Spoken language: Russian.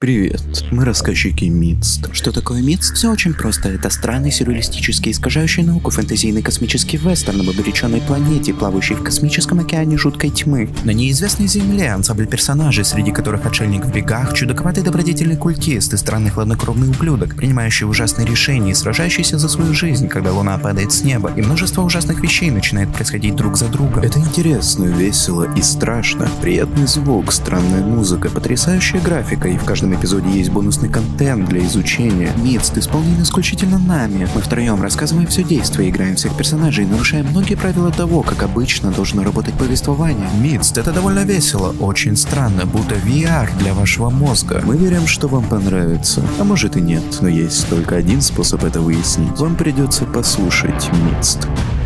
Привет, мы рассказчики Мидст. Что такое Мидст? Все очень просто. Это странный, сюрреалистический, искажающий науку, фэнтезийный космический вестерн об обреченной планете, плавающей в космическом океане жуткой тьмы. На неизвестной земле ансамбль персонажей, среди которых отшельник в бегах, чудаковатый добродетельный культист и странный хладнокровный ублюдок, принимающий ужасные решения и сражающийся за свою жизнь, когда луна падает с неба, и множество ужасных вещей начинает происходить друг за другом. Это интересно, весело и страшно. Приятный звук, странная музыка, потрясающая графика, и в каждом эпизоде есть бонусный контент для изучения. Мидст исполнен исключительно нами. Мы втроем рассказываем все действие, играем всех персонажей, нарушая многие правила того, как обычно должно работать повествование. Мидст — это довольно весело, очень странно, будто VR для вашего мозга. Мы верим, что вам понравится. А может и нет, но есть только один способ это выяснить. Вам придется послушать Мидст.